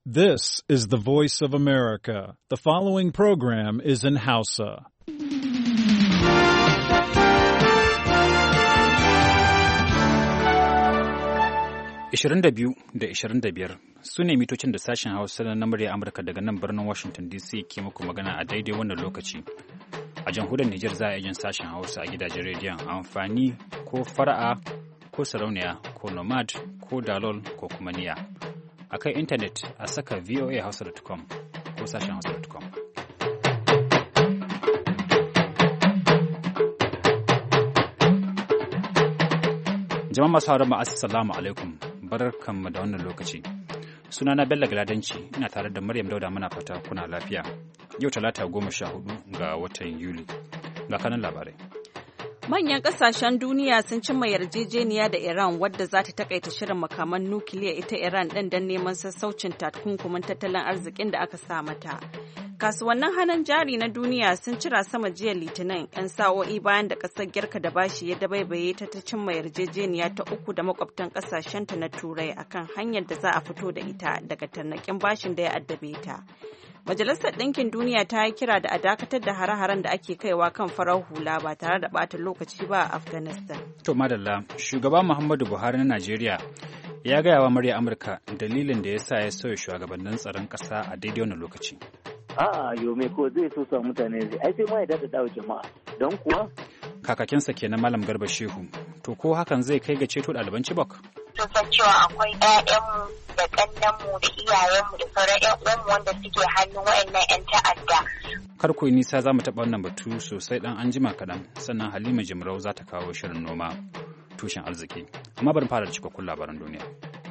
This is the voice of America. The following program is in Hausa. Ishirin da 25 su ne mitocin da sashen Hausa na murya Amurka daga nan birnin Washington DC ke muku magana a daidai wannan lokaci. A jamhuriyar Nijar za a yin sashen Hausa a gidajen rediyon amfani ko fara'a ko sarauniya ko nomad ko dalol ko kuma niya. A kan intanet a saka voahausa.com ko sashen hausa.com. Jama'a masu haura ma assalamu alaikum, barkanmu da wannan lokaci. Sunana Bello Galadanci, ina tare da Maryam Dauda muna fata kuna lafiya. Yau Talata 14 ga watan Yuli. Ga kanan labarai. Manyan kasashen duniya sun cimma yarjejeniya da Iran wadda za ta takaita shirin makaman nukiliya ita Iran ɗin don neman sassaucin takunkumin tattalin arzikin da aka sa mata. Kasuwannin hannun jari na duniya sun cira sama jiya Litinin 'yan sa'o'i bayan da ƙasar Girka da bashi ya dabaibaye ta cimma yarjejeniya ta uku da makwabtan ƙasashenta na Turai akan hanyar da za a fito da ita daga tarnaƙin bashin da ya addabe ta. Majalisar Ɗinkin Duniya ta yi kira da a dakatar da hare-haren da ake kaiwa kan farar hula ba tare da ɓata lokaci ba a Afghanistan. To madalla, shugaba Muhammadu Buhari na Najeriya ya gaya wa murya Amurka dalilin da ya sa ya sauya shugabannin tsaron ƙasa a daidai wannan lokaci. A'a, yome ko zai so sa mutane zai, ai sai ma ya daɗaɗa wa jama'a, don kuwa. Kakakinsa kenan Malam Garba Shehu, to ko hakan zai kai ga ceto ɗaliban Chibok? Sun san cewa akwai 'ya'yanmu da ƙannenmu da iyayenmu da sauran 'yan uwanmu wanda suke hannun waɗannan 'yan ta'adda. Kar ku yi nisa za mu taɓa wannan batu sosai ɗan an jima kaɗan, sannan Halima Jimrau za ta kawo shirin noma tushen arziki. Amma bari fara da cikakkun labaran duniya.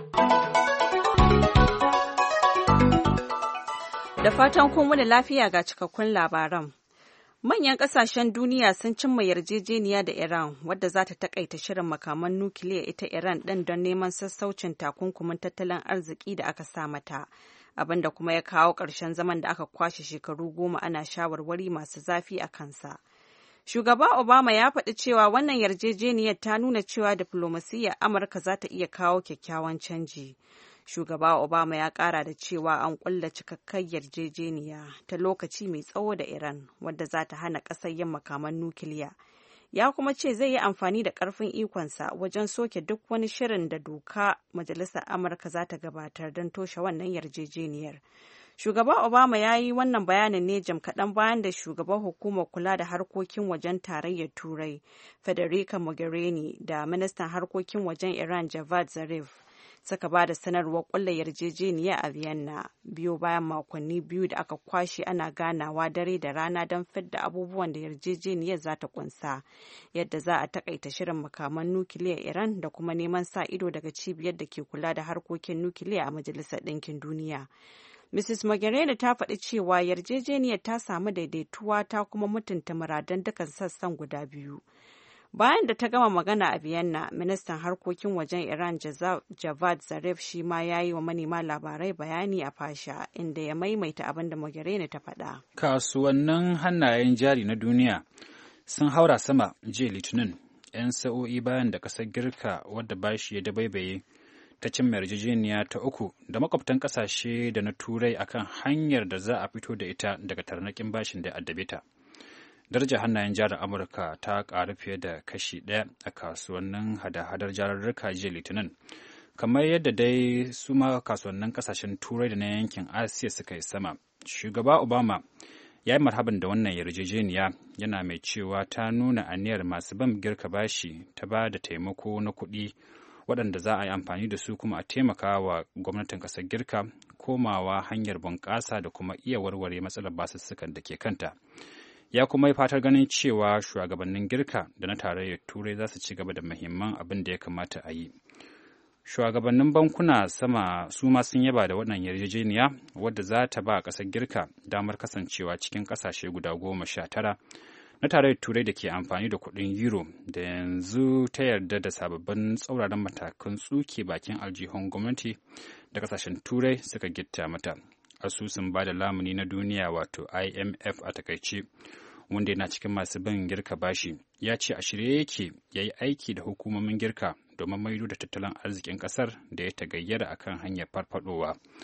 Da fatan kun wani lafiya ga cikakkun labaran. Manyan kasashen duniya sun cimma yarjejeniya da Iran wadda za ta takaita shirin makaman nukiliya ita Iran ɗin don neman sassaucin takunkumin tattalin arziki da aka sa mata, abinda kuma ya kawo ƙarshen zaman da aka kwashe shekaru 10 ana shawarwari masu zafi a kansa. Shugaba Obama ya faɗi cewa wannan yarjejeniyar ta nuna cewa diflomasiyyar Amurka za ta iya kawo kyakkyawan canji. Shugaba Obama ya ƙara da cewa an ƙulla cikakkar yarjejeniya ta lokaci mai tsawo da Iran wadda za ta hana ƙasar yin makaman nukiliya. Ya kuma ce zai yi amfani da ƙarfin ikonsa wajen soke duk wani shirin da doka Majalisar Amurka za ta gabatar don toshe wannan yarjejeniyar. Shugaba Obama ya yi wannan bayanin ne jim kaɗan bayan da shugaban hukumar kula da harkokin wajen tarayyar Turai, Federica Mogherini, da ministan harkokin wajen Iran, Javad Zarif, suka ba da sanarwar ƙulla yarjejeniya a Vienna biyo bayan makonni biyu da aka kwashe ana ganawa dare da rana don fidda abubuwan da yarjejeniyar za ta kunsa, yadda za a takaita shirin makaman nukiliyar Iran da kuma neman sa ido daga cibiyar da ke kula da harkokin nukiliya a Majalisar Ɗinkin Duniya. Mrs. Mogherini ta faɗi cewa yarjejeniyar ta samu daidaituwa ta kuma mutunta muradan dukkan sassan guda biyu. Bayan da ta gama magana a Vienna, ministan harkokin wajen Iran Javad Zarif shi ma ya yi wa manema labarai bayani a fasha inda ya maimaita abin da Mogherini ta faɗa. Kasuwannin hannayen jari na duniya sun haura sama jiya Litinin 'yan sa'o'i bayan da ƙasar Girka wadda bashi ya dabaibaye ta cimma yarjejeniya ta uku da makwabtan ƙasashe da na Turai akan hanyar da za a fito da ita daga tarnaƙin bashin da ya addabe ta. Darajar hannayen jarin Amurka ta ƙaru fiye da kashi 1 a kasuwannin hada-hadar jararruka jiya Litinin, kamar yadda dai su ma kasuwannin ƙasashen Turai da na yankin Asiya suka yi sama. Shugaba Obama ya yi marhaban da wannan yarjejeniya, yana mai cewa ta nuna aniyar masu ban Girka bashi ta ba da taimako na kuɗi waɗanda za a yi amfani da su kuma a taimaka wa gwamnatin ƙasar Girka komawa hanyar bunƙasa da kuma iya warware matsalar basussukan da ke kanta. Ya kuma yi fatar ganin cewa shugabannin Girka da na tarayyar Turai za su ci gaba da muhimman abin da ya kamata a yi. Shugabannin bankuna sama su ma sun yaba da wannan yarjejeniya wadda za ta ba ƙasar Girka damar kasancewa cikin ƙasashe guda 19 na tarayyar Turai da ke amfani da kuɗin Euro da yanzu ta yarda da sababbin tsauraran matakan tsuke bakin aljihun gwamnati da ƙasashen Turai suka gitta mata. Asusun ba da lamuni na duniya wato IMF a takaice, wanda yana cikin masu bin Girka bashi, ya ce a shirye yake ya yi aiki da hukumomin Girka domin maido da tattalin arzikin ƙasar da ya tagayyara akan hanyar farfadowa.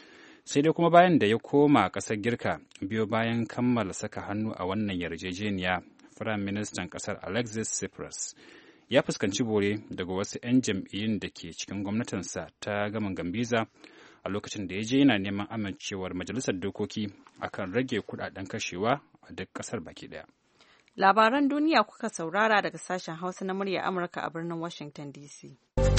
sai dai kuma bayan da ya koma ƙasar Girka biyo bayan kammala saka hannu a wannan yarjejeniya, Firayim Ministan ƙasar Alexis Tsipras ya fuskanci bore daga wasu 'yan jam'iyyun da ke cikin gwamnatinsa ta gaman Gambiza a lokacin da ya je yana neman amincewar Majalisar Dokoki akan rage kudaden kashewa a duk ƙasar baki ɗaya. Labaran duniya kuka saurara daga sashen Hausa na murya Amurka a birnin Washington DC.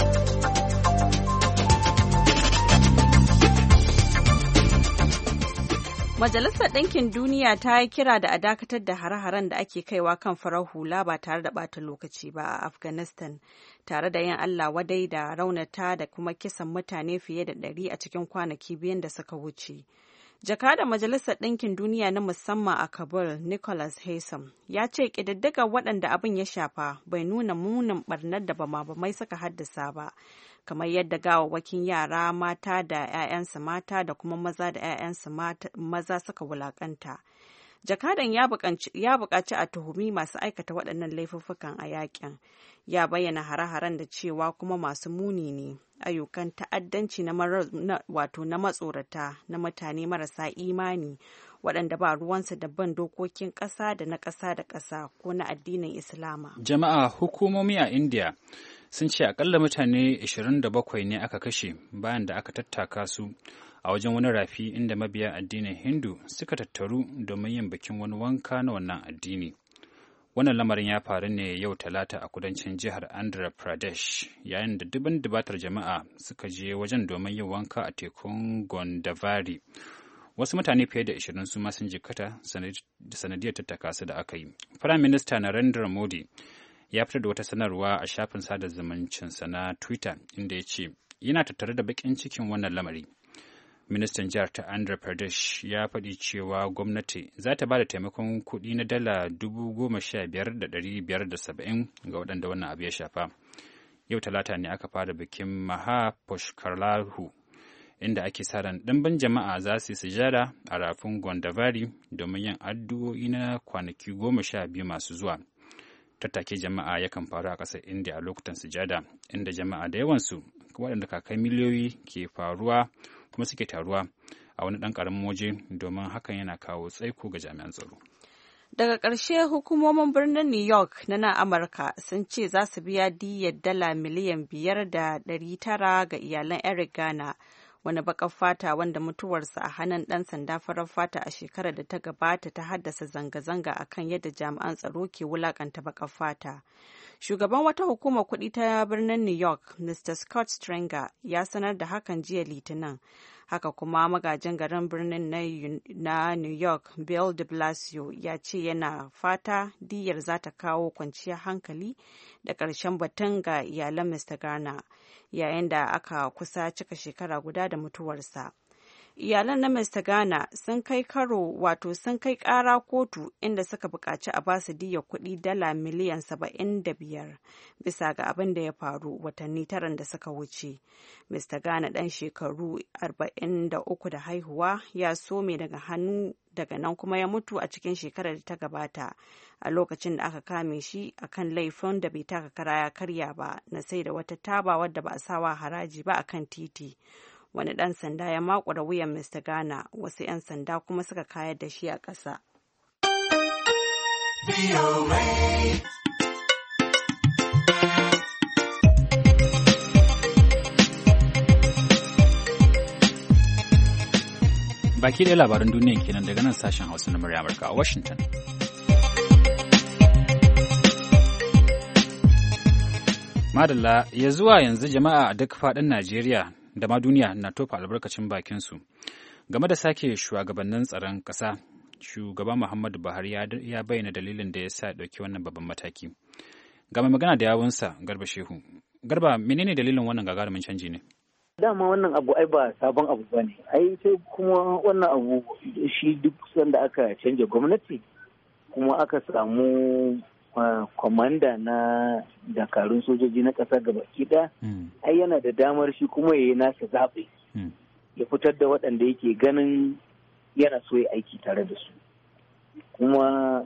Majalisar Ɗinkin Duniya ta yi kira da a dakatar da hare-haren da ake kaiwa kan farar hula ba tare da ɓata lokaci ba a Afghanistan, tare da yin Allah wadai da raunata da kuma kisan mutane fiye da 100 a cikin kwanaki biyun da suka wuce. Jakadan Majalisar Ɗinkin Duniya na musamman a Kabul, Nicholas Haysom, ya ce ƙididdigar waɗanda abin ya shafa bai nuna munin ɓarnar da bama-bamai suka haddasa ba, kamar yadda gawawwakin yara mata da 'ya'yansu mata da kuma maza da 'ya'yansu maza suka wulakanta. Jakadan ya buƙaci a tuhumi masu aikata waɗannan laifuffukan a yakin. Ya bayyana hare-haren da cewa kuma masu muni ne, ayyukan ta'addanci na matsorata na mutane marasa imani waɗanda ba ruwansu da ban dokokin ƙasa da na ƙasa da ƙasa ko na addinin Islama. Jama'a, hukumomi a India sun ce akalla mutane 27 ne aka kashe bayan da aka tattaka su a wajen wani rafi inda mabiya addinin Hindu suka tattaru domin yin bikin wani wanka na wannan addini. Wannan lamarin ya faru ne yau Talata a kudancin jihar Andhra Pradesh, yayin da dubatar jama'a suka je wajen domin yin wanka a tekun Gondavari. Wasu mutane fiye da 20 su ma sun jikkata sanadiyar tattaka su da aka yi. Firayim Minista Narendra Modi ya fitar da wata sanarwa a shafin sada zumuncinsa na Twitter inda ya ce yana tattare da bakin cikin wannan lamari. Ministan jihar ta Andhra Pradesh ya faɗi cewa gwamnati za ta ba da taimakon kuɗi na dala 15,570 ga waɗanda wannan abu ya shafa. Yau Talata ne aka fara bikin Maha Pushkalahu, inda ake sa ran ɗimbin jama'a za su yi sujada a rafin Gondavari domin yin addu'o'i na kwanaki 12 masu zuwa. Tattake jama'a yakan faru a ƙasar India a lokutan sujada, inda jama'a da yawansu waɗanda kakai miliyoyi ke faruwa kuma suke taruwa a wani ɗan ƙaramin waje domin hakan yana kawo tsaiko ga jami'an tsaro. Daga ƙarshe hukumomin birnin New York na nan Amurka sun ce za su biya diyyar dala miliyan 5.9 ga iyalan Eric Garner, wani baƙar fata wanda mutuwarsa a hannun ɗan sanda farar fata a shekarar da ta gabata ta haddasa zanga-zanga akan yadda jami'an tsaro ke wulakanta baƙar fata. Shugaban wata hukumar kuɗi ta birnin New York, Mr. Scott Stringer, ya sanar da hakan jiya Litinin. Haka kuma magajin garin birnin na New York, Bill de Blasio, ya ce yana fata diyyar za ta kawo kwanciyar hankali da ƙarshen batun ga iyalan Mr. Garner, yayin da aka kusa cika shekara guda da mutuwarsa. Iyalan na Mr. Garner sun kai ƙara kotu inda suka buƙaci a basu diyyar kuɗi dala miliyan 75 bisa ga abin da ya faru watanni 9 da suka wuce. Mr. Garner ɗan shekaru 43 da haihuwa ya some daga nan kuma ya mutu a cikin shekarar da ta gabata a lokacin da aka kame shi akan laifin da bai taka kara ya karya ba na sai da wata taba wadda ba a sawa haraji ba akan titi. Wani ɗan sanda ya makura wuyan Mr. Garner, wasu 'yan sanda kuma suka kayar da shi a ƙasa. Baki ɗaya labaran duniya kenan daga nan sashen Hausa na murya Amurka a Washington. Madalla, ya zuwa yanzu jama'a a duk faɗin Najeriya da ma duniya na tofa albarkacin bakinsu game da sake shugabannin tsaron ƙasa. Shugaba Muhammadu Buhari ya bayyana dalilin da ya sa ɗauki wannan babban mataki. Ga mai magana da yawunsa Garba Shehu. Garba, menene dalilin wannan gagarumin canji ne? Dama wannan abu ai ba sabon abu ba ne. Ai sai kuma wannan abu shi duk sanda aka canja gwamnati kuma aka samu kwamanda na dakarun sojoji na ƙasa gabaki ɗaya, ai yana da damar shi kuma ya yi nasa zaɓe, ya fitar da waɗanda yake ganin yana so ya aiki tare da su. Kuma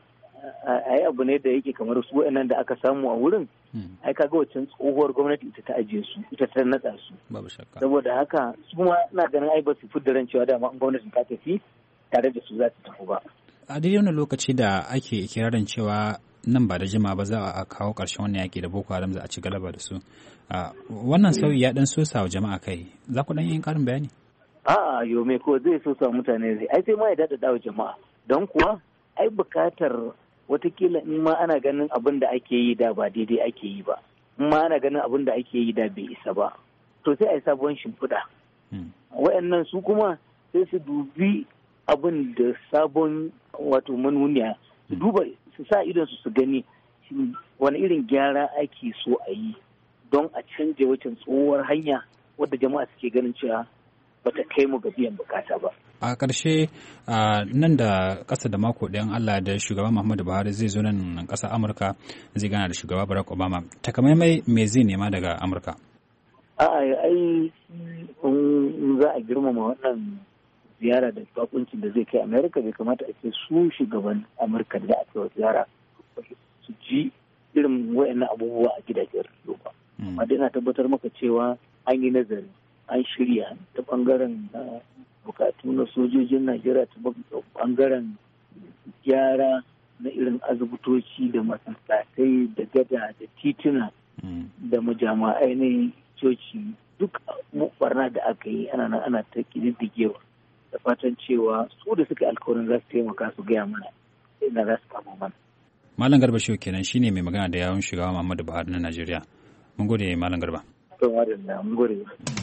ai abu ne da yake kamar su waɗannan da aka samu a wurin ai kaga waccan tsohuwar gwamnati ita ta ajiye su ita ta natsa su saboda haka su ma ina ganin ai ba su fidda ran cewa dama gwamnatin ta tafi tare da su za ta tafi ba. A daidai wani lokaci da ake ikirarin cewa nan ba da jima ba za a kawo ƙarshen wannan yaƙi da Boko Haram za a ci galaba da su. Wannan sauyi ya ɗan sosa wa jama'a kai. Za ku ɗan yin ƙarin bayani? A'a yome ko zai sosa mutane zai. Ai sai ma ya daɗaɗa wa jama'a. Don kuwa ai buƙatar watakila in ma ana ganin abin da ake yi da ba daidai ake yi ba. In ma ana ganin abin da ake yi da bai isa ba. To sai a yi sabon shimfiɗa. Waɗannan su kuma sai su dubi abin da sabon wato manuniya su duba su sa idon su gani wani irin gyara ake so a yi don a canje wacan tsohuwar hanya wadda jama'a suke ganin cewa bata kai mu ga biyan bukata ba. A ƙarshe nan da ƙasa da mako ɗayan Allah da shugaba Muhammadu Buhari zai zo nan ƙasar Amurka zai gana da shugaba Barack Obama. Takamaimai me zai nema daga Amurka? Ai za a girmama wannan ziyara da bakuncin da zai kai Amerika bai kamata a ce su shugaban Amurka da aka yi ziyara su ji irin wayannan abubuwa a gidajen rediyo ba. Amma dai na tabbatar maka cewa an yi nazari an shirya ta bangaren bukatu na sojojin Najeriya ta bangaren gyara na irin asibitoci da masallatai da gada da tituna da majama'ai na coci duk barna da aka yi ana ta kididdigewa. Da fatan cewa su da suka alkawarin za su taimaka su gaya mana ina za su kama mana. Malam Garba Shehu kenan shine mai magana da yawun shugaba Muhammadu Buhari na Najeriya. Mun gode Malam Garba. Mun gode.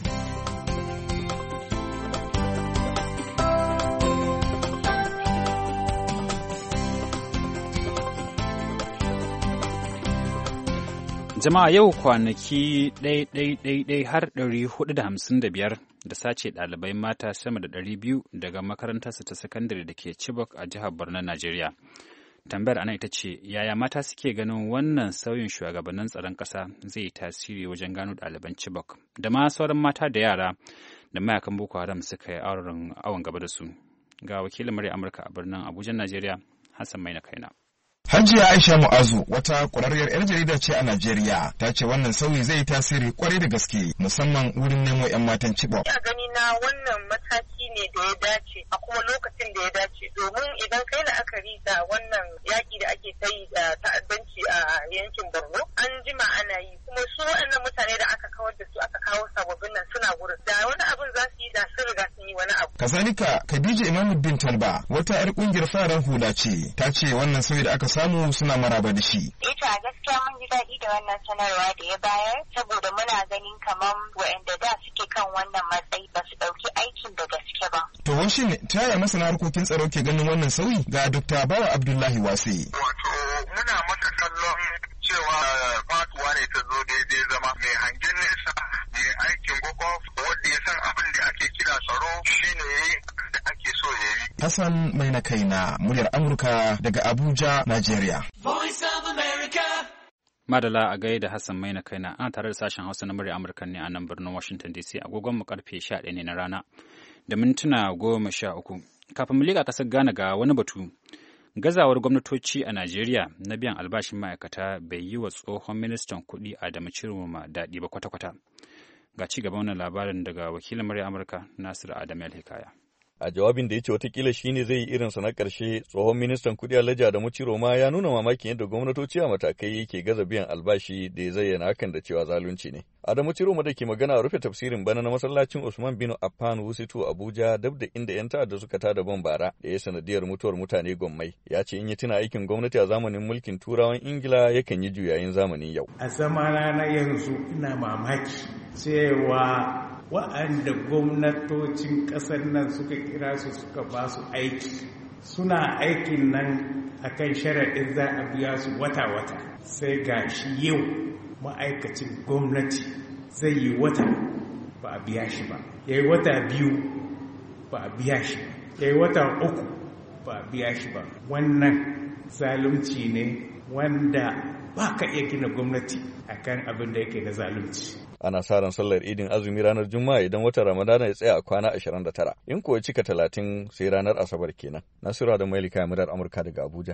Jama'a yau kwanaki ɗai har 455 da sace ɗalibai mata sama da 200 daga makarantarsu ta sakandare da ke Chibok a jihar Borno, Najeriya. Tambayar ana ita ce, yaya mata suke ganin wannan sauyin shugabannin tsaron ƙasa zai yi tasiri wajen gano ɗaliban Chibok da ma sauran mata da yara da mayakan Boko Haram suka yi awon gaba da su. Ga wakilin murya Amurka a birnin Abuja, Najeriya, Hassan Maina Kaina. Hajiya Aisha Mu'azu wata ƙwararriyar 'yar jarida ce a Najeriya ta ce wannan sauyi zai yi tasiri kwarai da gaske musamman wurin nemo 'yan matan Chibok. A gani na wannan mataki ne da ya dace a kuma lokacin da ya dace domin idan kai la'akari da wannan yaƙi da ake ta yi da ta'addanci a yankin Borno an jima ana yi kuma su waɗannan mutane da aka kawar da su aka kawo sababbin nan suna wurin da wani abin za su yi da sun riga sun yi wani abu. Kazalika Khadija Imamuddin Talba wata 'yar ƙungiyar fararen hula ce ta ce wannan sauyi da aka samu suna maraba da shi. Ita gaskiya mun ji daɗi da wannan sanarwa da ya bayar saboda muna ganin kamar waɗanda da suke kan wannan matsayi ba su ɗauki aikin da gaske ba. To washin ta yaya masana harkokin tsaro ke ganin wannan sauyi ga Dr. Bawa Abdullahi Wase. Wato muna mata kallon cewa fatuwa ne ta zo daidai zama mai hangen nesa mai aikin gwagwaf wanda ya san abin da ake kira tsaro shine da ake so ya yi. Hassan Maina Kaina, muryar Amurka daga Abuja, Najeriya. Madala a gaida Hassan Maina Kaina, ana tare da sashen Hausa na muryar Amurka ne a nan birnin Washington DC, agogon mu karfe 11 ne na rana da mintuna 13. Kafin mu liƙa ƙasar Ghana ga wani batu, gazawar gwamnatoci a Najeriya na biyan albashin ma'aikata bai yi wa tsohon ministan kuɗi Adamu Ciroma daɗi ba kwata-kwata. Ga ci gaban wannan labarin daga wakilin muryar Amurka Nasiru Adamu El-Hikaya. A jawabin da ya ce watakila shi ne zai yi irinsa na ƙarshe, tsohon ministan kuɗi Alhaji Adamu Ciroma ya nuna mamakin yadda gwamnatoci a matakai ke gaza biyan albashi da ya zayyana hakan da cewa zalunci ne. Adamu Ciroma da ke magana a rufe tafsirin bana na masallacin Usman bin Affan Wusitu Abuja dab da inda 'yan ta'adda suka tada bom bara da ya sanadiyar mutuwar mutane gwammai. Ya ce in ya tuna aikin gwamnati a zamanin mulkin Turawan Ingila yakan yi juyayin zamanin yau. A zamana na yanzu ina mamaki cewa wa'anda gwamnatocin ƙasar nan suka kira su suka ba su aiki suna aikin nan akan sharaɗin za a biya su wata-wata sai ga shi yau ma'aikacin gwamnati zai yi wata ba a biya shi ba, ya yi wata biyu ba a biya shi ba, ya yi wata uku ba a biya shi ba. Wannan zalunci ne wanda ba ka iya gina gwamnati akan abin da yake da zalunci. Ana sa ran sallar idin azumi ranar Juma'a idan watan Ramadana ya tsaya a kwana 29. In kuwa cika 30 sai ranar Asabar kenan. Nasiru da Mailika murar Amurka daga Abuja,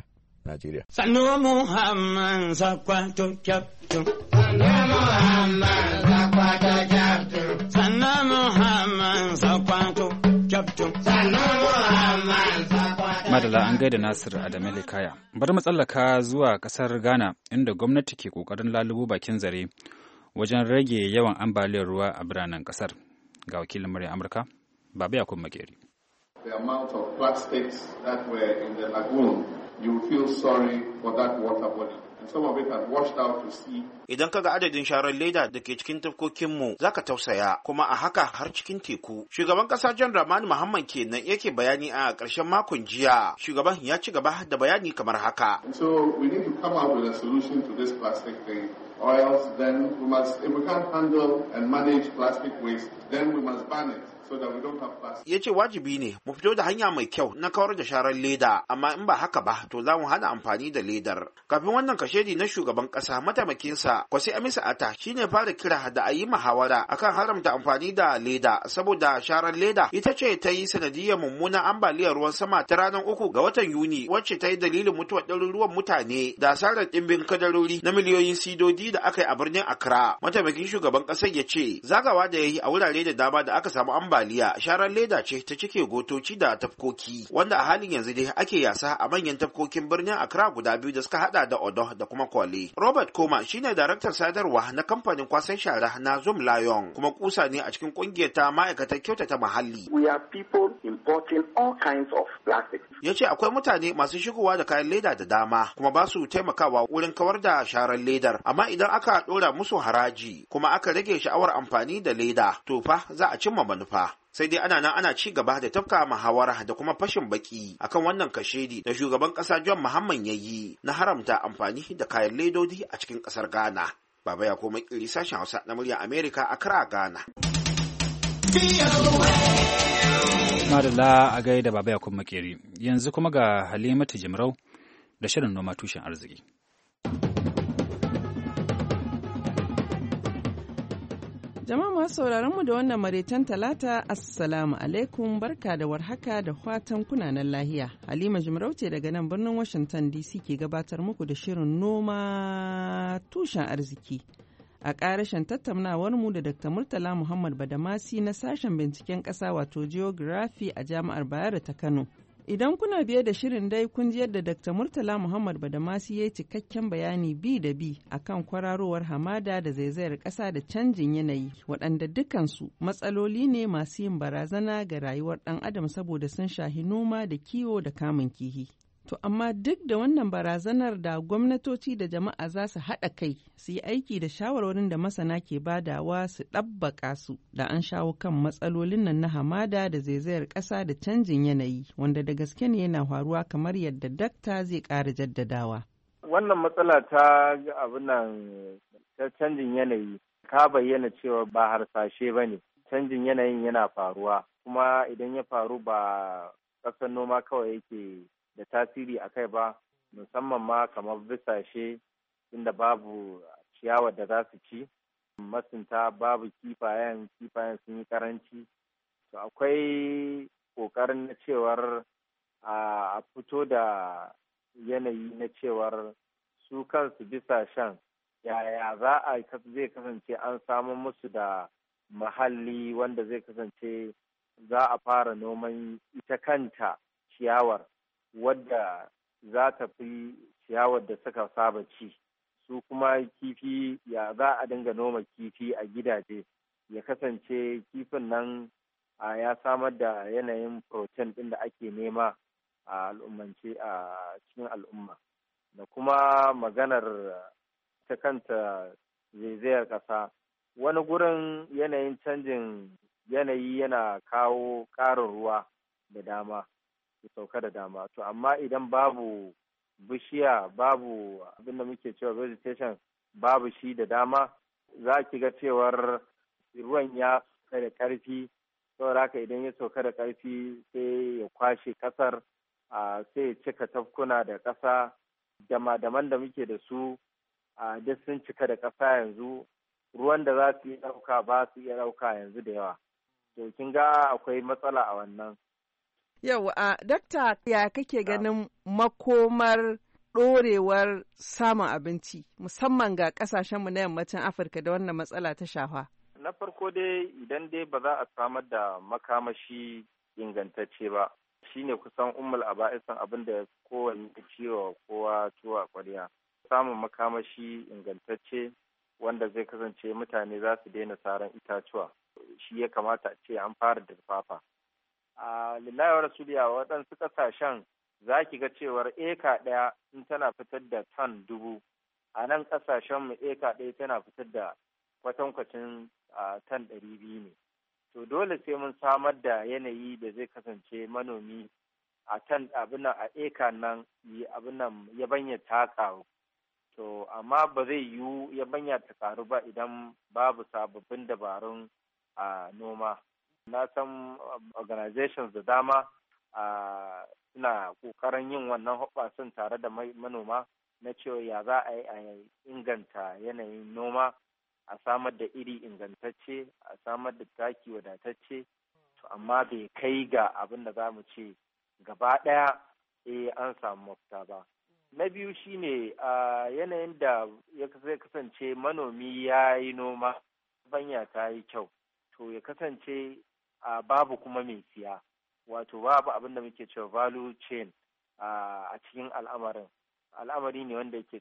Najeriya. Sannu Muhammad Sakwato Kyaftin. Sannu Muhammad Sakwato Kyaftin. Sannu Muhammad Sakwato Kyaftin. Sannu Muhammad Sakwato. Madala an gaida Nasir Adamu Kaya. Bari mu tsallaka zuwa kasar Ghana inda gwamnati ke kokarin lalubo bakin zare wajen rage yawan ambaliyar ruwa a biranen kasar. Ga wakilin murya Amurka, Baba Yakub Makeri. The amount of plastics that were in the lagoon, you feel sorry for that water body. And some of it had washed out to sea. Idan kaga adadin sharar leda da ke cikin tafkokinmu zaka tausaya kuma a haka har cikin teku. Shugaban kasa John Dramani Mahama kenan yake bayani a ƙarshen makon jiya. Shugaban ya ci gaba da bayani kamar haka. So we need to come out with a solution to this plastic thing. Or else then if we can't handle and manage plastic waste, then we must ban it. So that we don't have plastic. Ya ce wajibi ne mu fito da hanya mai kyau na kawar da sharar leda, amma in ba haka ba to za mu hana amfani da ledar. Kafin wannan kashedi na shugaban kasa, mataimakinsa Kwasi Amisa Ata shine fara kira da a yi muhawara akan haramta amfani da leda saboda sharar leda ita ce ta yi sanadiyar mummunan ambaliyar ruwan sama ta ranar 3 ga watan Yuni wacce ta yi dalilin mutuwar ɗaruruwan mutane da asarar ɗimbin kadarori na miliyoyin sidodi da aka yi a birnin Accra. Mataimakin shugaban kasar ya ce zagawa da ya yi a wurare da dama da aka samu ambaliya sharar leda ce ta cike gotoci da tafkoki wanda a halin yanzu dai ake yasa a manyan tafkokin birnin Accra guda biyu da suka hada da Odo da kuma Kwale. Robert Koma shine daraktan sadarwa na kamfanin kwasan shara na Zoom Lion kuma kusa ne a cikin kungiyar ta ma'aikatan kyautata muhalli. We have people importing all kinds of plastic. Ya ce akwai mutane masu shigowa da kayan leda da dama kuma ba su taimakawa wurin kawar da sharar ledar, amma idan aka dora musu haraji kuma aka rage sha'awar amfani da leda to fa za a cimma manufa. Sai dai ana ci gaba da tafka muhawara da kuma fashin baki akan wannan kashedi da shugaban kasa John Mahama yayi na haramta amfani da kayan ledodi a cikin kasar Ghana. Baba ya koma kiri sashen Hausa na murya America Accra, Ghana. Madalla a gaida Baba ya koma kiri. Yanzu kuma ga Halimatu Jimrau da shirin noma tushen arziki. Jama'a masu sauraron mu da wannan maraitan talata, assalamu alaikum, barka da warhaka da fatan kunanan lahiya. Halima Jimarauce daga nan birnin Washington DC ke gabatar muku da shirin noma tushen arziki. A ƙarashen tattaunawar mu da Dr. Murtala Muhammad Badamasi na sashen binciken ƙasa wato Geography a Jami'ar Bayero ta Kano. Idan kuna biye da shirin dai kun ji yadda Dr. Murtala Muhammad Badamasi ya yi cikakken bayani bi da bi akan kwararowar hamada da zaizayar ƙasa da canjin yanayi waɗanda dukansu matsaloli ne masu yin barazana ga rayuwar ɗan adam saboda sun shahi noma da kiwo da kamun kihi. To amma duk da wannan barazanar da gwamnatoci da jama'a za su haɗa kai su yi aiki da shawarwarin da masana ke badawa su ɗabbaka su da an shawo kan matsalolin nan na hamada da zaizayar ƙasa da canjin yanayi wanda da gaske ne yana faruwa kamar yadda dakta zai ƙara jaddadawa. Wannan matsala ta abin nan ta canjin yanayi ka bayyana cewa ba harsashe ba ne. Canjin yanayin yana faruwa kuma idan ya faru ba ƙasar noma kawai yake da tasiri a kai ba, musamman ma kamar bisashe inda babu ciyawar da za su ci, masunta babu kifayen sun yi karanci. To akwai ƙoƙarin na cewar a fito da yanayi na cewar su kansu bisashen yaya za a zai kasance an samu musu da muhalli wanda zai kasance za a fara noman ita kanta ciyawar wadda za ta fi ciyawar da suka saba ci. Su kuma kifi ya za a dinga noma kifi a gidaje ya kasance kifin nan ya samar da yanayin protein ɗin da ake nema a al'ummance a cikin al'umma. Da kuma maganar ta kanta zaizayar ƙasa. Wani gurin yanayin canjin yanayi yana kawo ƙarin ruwa da dama. Sauka da dama, to amma idan babu bishiya babu abinda muke cewa vegetation babu shi da dama, za ki ga cewar ruwan ya sauka da ƙarfi, saboda haka idan ya sauka da ƙarfi sai ya kwashe ƙasar, sai ya cika tafkuna da ƙasa, dama-daman da muke da su duk sun cika da ƙasa yanzu, ruwan da za su yi ɗauka ba su iya ɗauka yanzu da yawa. To kin ga akwai matsala a wannan. Yau, dakta ya kake ganin makomar ɗorewar samun abinci musamman ga ƙasashenmu na yammacin Afirka da wannan matsala ta shafa? Na farko dai idan dai ba za a samar da makamashi ingantacce ba, shine kusan ummul aba'isan abin da kowanne ciwo kowa tuwa ƙwarya. Samun makamashi ingantacce wanda zai kasance mutane za su daina saran itatuwa, shi ya kamata a ce an fara da fafa. A lillahi wa rasuliya waɗansu ƙasashen za ki ga cewar eka ɗaya in tana fitar da ton 1000, a nan ƙasashenmu eka ɗaya tana fitar da kwatankwacin ton 200 ne. To dole sai mun samar da yanayi da zai kasance manomi a tan abin a eka nan yabanya ta karu. To amma ba zai yiwu yabanya ta karu ba idan babu sababbin dabarun noma. Na san organizations da dama suna kokarin yin wannan hoɓɓasun tare da manoma na cewa ya za a yi inganta yanayin noma, a samar da iri ingantacce, a samar da taki wadatacce, to amma bai kai ga abin da za mu ce gaba ɗaya an samu mafita ba. Na biyu shine yanayin da zai kasance manomi ya yi noma, banya ta yi kyau, to ya kasance babu kuma mai siya, wato babu abin da muke cewa value chain a cikin al'amarin. Al'amari ne wanda yake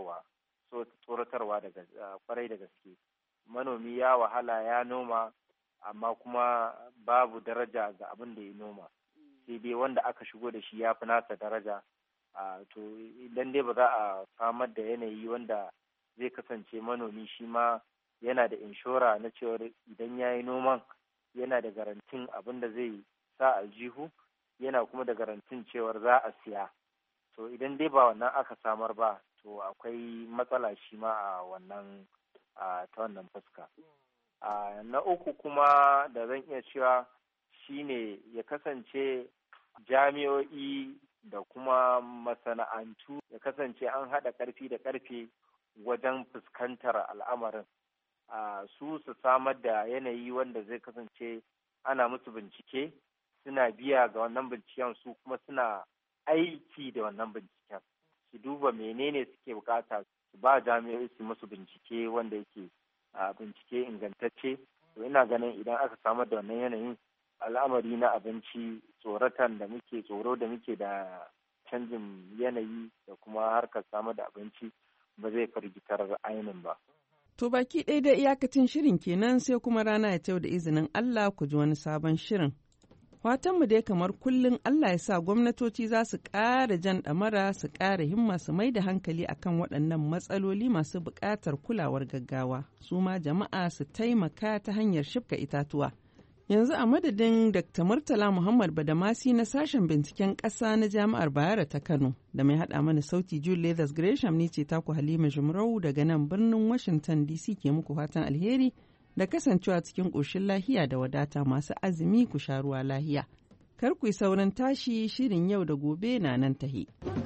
tsoratarwa daga kwarai da gaske. Manomi ya wahala ya noma amma kuma babu daraja ga abin da ya noma, sai dai wanda aka shigo da shi ya fi nasa daraja. To idan dai ba za a samar da yanayi wanda zai kasance manomi shi ma yana da inshora na cewar idan ya yi noman yana da garantin abin da zai sa aljihu, yana kuma da garantin cewar za a siya. To idan dai ba wannan aka samar ba, to akwai matsala shi ma a wannan ta wannan fuska. Na uku kuma da zan iya cewa shine ya kasance jami'o'i da kuma masana'antu ya kasance an haɗa ƙarfi da ƙarfe wajen fuskantar al'amarin. Su samar da yanayi wanda zai kasance ana musu bincike, suna biya ga wannan binciken, su kuma suna aiki da wannan binciken, su duba menene suke bukata, su ba jami'ai su musu bincike wanda yake bincike ingantacce. To ina ganin idan aka samar da wannan yanayin, al'amari na abinci, tsoro da muke da canjin yanayi da kuma harkar samar da abinci ba zai firgitar ainin ba. To baki ɗaya da iyakacin shirin kenan, sai kuma rana ya tau da izinin Allah ku ji wani sabon shirin. Fatanmu dai kamar kullum Allah ya sa gwamnatoci za su ƙara jan ɗamara, su ƙara himma, su mai da hankali akan waɗannan matsaloli masu buƙatar kulawar gaggawa. Su ma jama'a su taimaka ta hanyar shifka itatuwa. Yanzu a madadin Dr. Murtala Muhammad Badamasi na sashen binciken ƙasa na Jami'ar Bayero ta Kano da mai haɗa mana sauti Jude Leathers Gresham, ni ce taku Halima Jumrau daga nan birnin Washington DC ke muku fatan alheri da kasancewa cikin ƙoshin lahiya da wadata, masu azumi ku sha ruwa lahiya. Kar ku yi saurin tashi, shirin yau da gobe na nan tahe.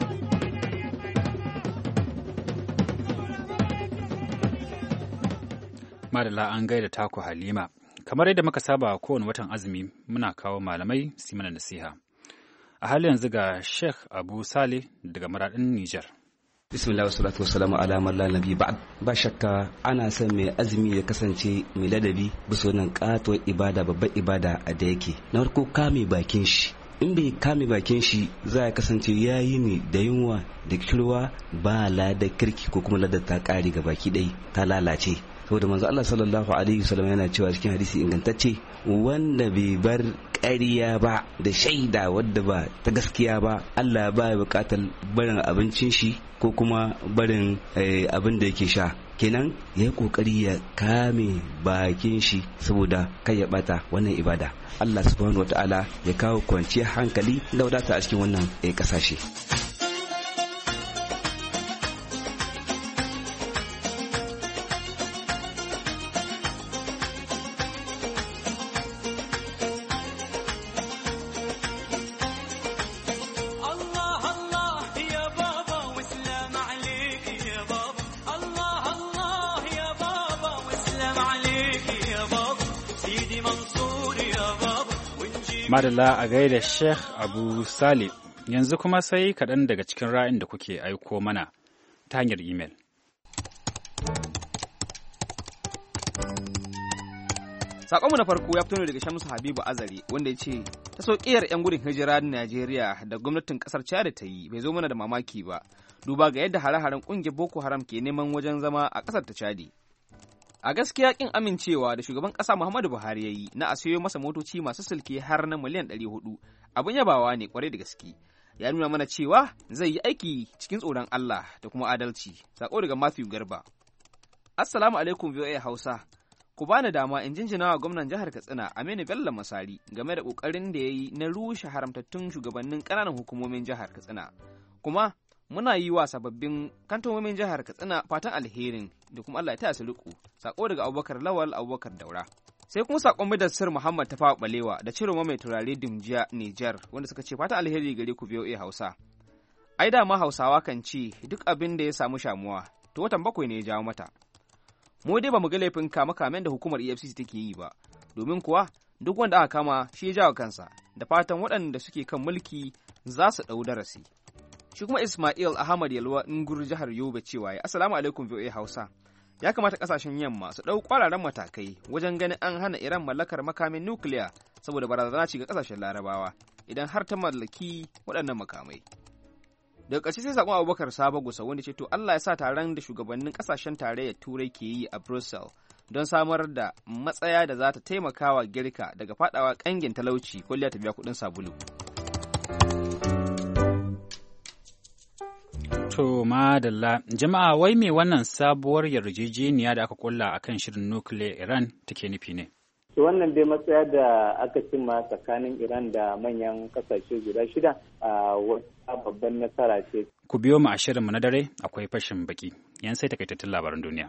Madalla an gaida taku Halima. Kamar yadda muka saba kowane watan azumi muna kawo malamai su mana nasiha. A halin yanzu ga Sheikh Abu Saleh daga Maradin Nijar. Bismillah wassalatu wassalamu ala man la nabi ba'd. Ba shakka ana son mai azumi ya kasance mai ladabi bisa wannan katuwar ibada, babbar ibada da yake. Na farko kame bakin shi. In bai kame bakin shi za ya kasance yayi ne da yunwa da kirwa, ba lada kirki ko kuma ladar ta kare ga baki dai ta lalace. Saboda manzo Allah sallallahu alaihi wasallam yana cewa cikin hadisi ingantacce, wanda bai bar ƙarya ba da shaida wadda ba ta gaskiya ba, Allah ba ya buƙatar barin abincin shi ko kuma barin abin da yake sha. Kenan ya yi ƙoƙari ya kame bakin shi saboda kai ya bata wannan ibada. Allah subhanahu wataala ya kawo kwanciyar hankali da wadata a cikin wannan ƙasashe. Madalla a gaida Sheikh Abu Saleh yanzu kuma sai kaɗan daga cikin ra'ayin da kuke aiko mana ta hanyar imel. Sakonmu na farko ya fito ne daga Shamsu Habibu Azari wanda ya ce ta sauƙiyar 'yan gudun hijira na Najeriya da gwamnatin ƙasar Chad ta yi bai zo mana da mamaki ba, duba ga yadda hare-haren ƙungiyar Boko Haram ke neman wajen zama a ƙasar ta Chadi. A gaskiya kin amincewa da shugaban ƙasa Muhammadu Buhari ya yi na a sayo masa motoci masu silke har na miliyan 400 abin yabawa ne kwarai da gaske. Ya nuna mana cewa zai yi aiki cikin tsoron Allah da kuma adalci. Sako daga Matthew Garba. Assalamu alaikum VOA Hausa. Ku bani dama in jinjina wa gwamnan jihar Katsina Aminu Bello Masari game da kokarin da ya yi na rushe haramtattun shugabannin ƙananan hukumomin jihar Katsina. Kuma muna yi wa sababbin kantomomin jihar Katsina fatan alherin da kuma Allah ya taya su riko. Sako daga Abubakar Lawal Abubakar Daura. Sai kuma sakon Mudassir Muhammad Tafawa Balewa da Ciroma mai turare Dimjiya Niger wanda suka ce fatan alheri gare ku VOA Hausa. Ai da ma Hausawa kan ce duk abin da ya samu shamuwa to watan 7 ne ya jawo mata. Mu dai ba mu ga laifin kame-kamen da hukumar EFCC take yi ba, domin kuwa duk wanda aka kama shi ya jawo kansa, da fatan waɗanda suke kan mulki za su ɗau darasi. Shi kuma Ismail Ahmad Yalwa Ngur jihar Yobe cewa ya Assalamu alaikum VOA Hausa. Ya kamata ƙasashen yamma su ɗau ƙwararren matakai wajen ganin an hana Iran mallakar makamin nukiliya saboda barazana ce ga ƙasashen Larabawa idan har ta mallaki waɗannan makamai. Daga ƙarshe sai sakon Abubakar Sabo Gusa wanda ce to Allah ya sa taron da shugabannin ƙasashen tarayyar Turai ke yi a Brussels don samar da matsaya da za ta taimaka wa Girka daga fadawa ƙangin talauci kwalliya ta biya kuɗin sabulu. To madalla jama'a wai me wannan sabuwar yarjejeniya da aka kulla akan shirin nukiliyar Iran take nufi ne? Wannan dai matsaya da aka cimma tsakanin Iran da manyan kasashe guda 6 a wata babban nasara ce. Ku biyo mu a shirinmu na dare akwai fashin baki. Yan sai takaitattun labaran duniya.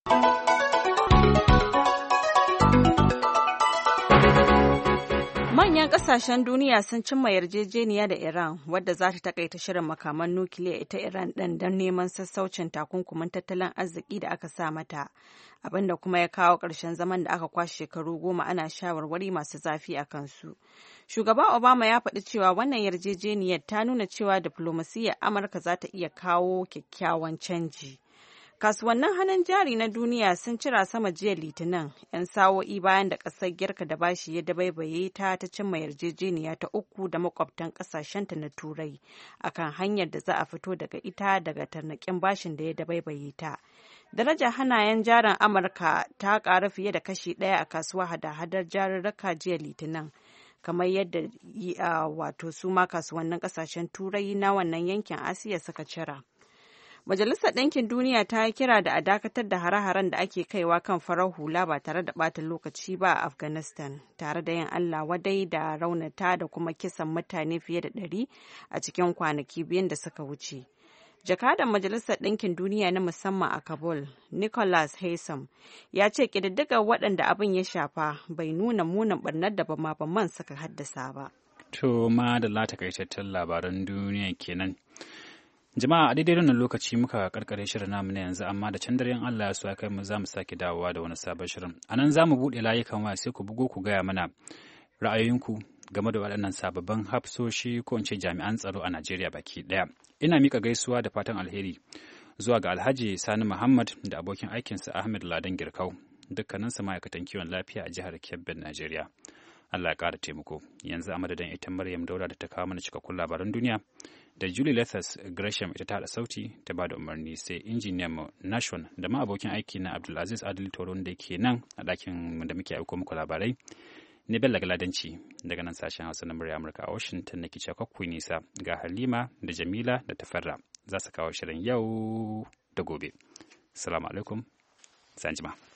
Manyan kasashen duniya sun cimma yarjejeniya da Iran wadda za ta takaita shirin makaman nukiliya ita Iran ɗin don neman sassaucin takunkumin tattalin arziki da aka sa mata, abinda kuma ya kawo ƙarshen zaman da aka kwashe shekaru 10 ana shawarwari masu zafi a kansu. Shugaba Obama ya faɗi cewa wannan yarjejeniyar ta nuna cewa diflomasiyyar Amurka za ta iya kawo kyakkyawan canji. Kasuwannin hannun jari na duniya sun cira sama jiya Litinin, 'yan sa'o'i bayan da ƙasar Girka da bashi ya dabaibaye ta cimma yarjejeniya ta 3 da makwabtan ƙasashenta na Turai akan hanyar da za a fito daga ita daga tarnaƙin bashin da ya dabaibaye ta. Darajar hannayen jarin Amurka ta ƙaru fiye da kashi 1 a kasuwa hada-hadar jarurruka jiya Litinin, kamar yadda wato su ma kasuwannin ƙasashen Turai na wannan yankin Asiya suka cira. Majalisar Ɗinkin Duniya ta yi kira da a dakatar da hare-haren da ake kaiwa kan farar hula ba tare da ɓata lokaci ba a Afghanistan, tare da yin Allah wadai da raunata da kuma kisan mutane fiye da 100 a cikin kwanaki biyun da suka wuce. Jakadan Majalisar Ɗinkin Duniya na musamman a Kabul, Nicholas Haysom, ya ce ƙididdigar waɗanda abin ya shafa bai nuna munin ɓarnar da bama-baman suka haddasa ba. To ma da takaitattun labaran duniya kenan. Jama'a a daidai wannan lokaci muka karkare shirin namu na yanzu, amma da can daren Allah ya so ya kai mu za mu sake dawowa da wani sabon shirin. A nan za mu buɗe layukan waya sai ku bugo ku gaya mana ra'ayoyinku game da waɗannan sababbin hafsoshi ko in ce jami'an tsaro a Najeriya baki ɗaya. Ina mika gaisuwa da fatan alheri zuwa ga Alhaji Sani Muhammad da abokin aikinsa Ahmed Ladan Girkau, dukkaninsu ma'aikatan kiwon lafiya a jihar Kebbi, Najeriya. Allah ya ƙara taimako. Yanzu a madadin ita Maryam Dauda da ta kawo mana cikakkun labaran duniya, da Julie Lethas Gresham ita ta haɗa sauti ta ba da umarni, sai injiniyan mu Nashon da ma abokin aiki na Abdulaziz Adil Toron da ke nan a ɗakin da muke aiko muku labarai. Ni Bello Galadanci daga nan sashen Hausa na murya Amurka a Washington nake cewa kakku nisa ga Halima da Jamila da Tafarra za su kawo shirin yau da gobe. Assalamu alaikum. Sanjima.